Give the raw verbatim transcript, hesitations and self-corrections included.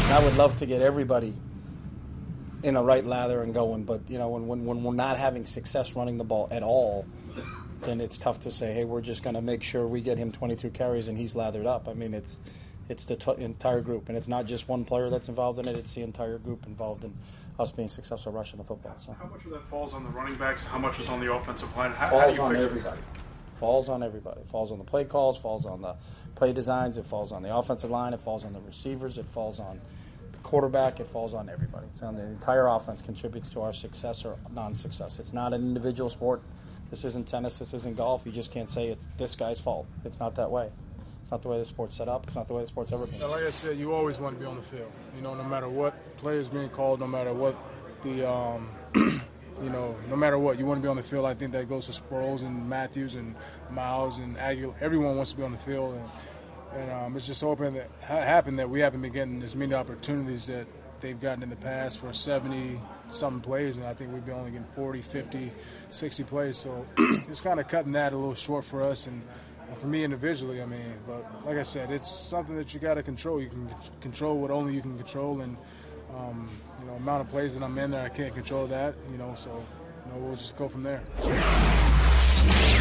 And I would love to get everybody in a right lather and going, but you know, when, when when we're not having success running the ball at all, then it's tough to say, hey, we're just going to make sure we get him twenty-two carries and he's lathered up. I mean, it's it's the t- entire group, and it's not just one player that's involved in it. It's the entire group involved in us being successful rushing the football. So. How much of that falls on the running backs? How much is on the offensive line? How, falls how do you on fix everybody. it? Falls on everybody. It falls on the play calls. Falls on the play designs. It falls on the offensive line. It falls on the receivers. It falls on quarterback, it falls on everybody. It's on the entire offense contributes to our success or non-success. It's not an individual sport. This isn't tennis. This isn't golf. You just can't say it's this guy's fault. It's not that way. It's not the way the sport's set up. It's not the way the sport's ever been. Like I said, you always want to be on the field. You know, no matter what players being called, no matter what the, um, you know, no matter what, you want to be on the field. I think that goes to Sproles and Matthews and Miles and Aguilar. Everyone wants to be on the field. And, And um, it's just hoping that ha- happened that we haven't been getting as many opportunities that they've gotten in the past for seventy-something plays, and I think we've been only getting forty, fifty, sixty plays. So it's kind of cutting that a little short for us and for me individually, I mean. But like I said, it's something that you got to control. You can control what only you can control, and, um, you know, amount of plays that I'm in there, I can't control that, you know, so, you know, we'll just go from there.